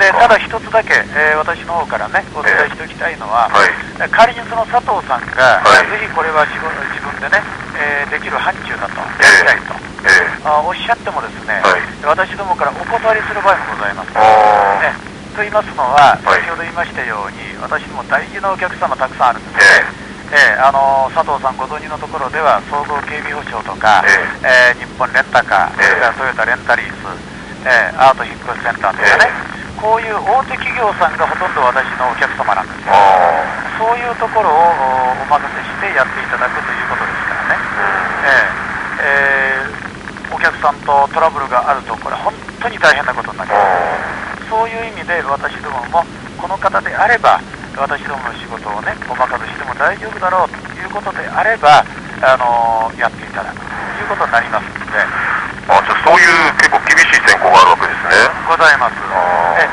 でただ一つだけ、私の方からねお伝えしておきたいのは、仮にその佐藤さんが、ぜひこれは自分でね、できる範疇だとやりたいと、おっしゃってもですね、私どもからお断りする場合もございます。と言いますのは、先ほど言いましたように、私ども大事なお客様たくさんあるんですね。佐藤さんご存知のところでは総合警備保障とか、日本レンタカー、それからトヨタレンタリース、アート引っ越しセンターとかね、こういう大手企業さんがほとんど私のお客様なんですよ。そういうところをお任せしてやっていただくということですからね、お客さんとトラブルがあるとこれ本当に大変なことになります。そういう意味で私どももこの方であれば私どもの仕事をねお任せしても大丈夫だろうということであればやっていただくということになりますので、 じゃあそういう結構厳しい選考があるわけですね。 ございます。